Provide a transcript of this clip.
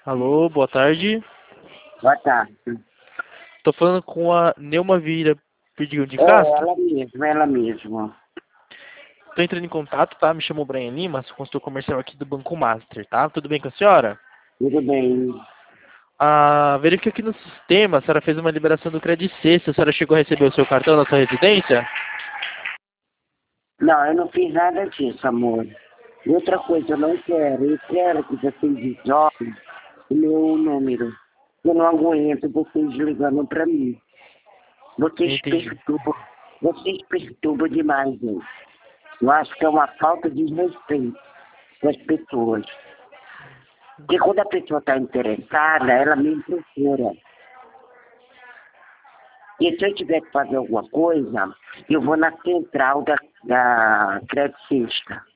Alô, boa tarde. Boa tarde. Tô falando com a Neuma Vieira Perdigão de É, Castro. ela mesma. Tô entrando em contato, tá? Me chamo Brian Lima, sou consultor comercial aqui do Banco Master, tá? Tudo bem com a senhora? Tudo bem. Verifique aqui no sistema, a senhora fez uma liberação do Credit Sexta, a senhora chegou a receber o seu cartão na sua residência? Não, eu não fiz nada disso, amor. E outra coisa, eu não quero. Eu quero que vocês desolem o meu número. Eu não aguento vocês ligando pra mim. Vocês Entendi. perturbam. Vocês perturbam demais, gente. Eu acho que é uma falta de respeito com as pessoas. Porque quando a pessoa está interessada, ela me procura. E se eu tiver que fazer alguma coisa, eu vou na central da Credit Sexta.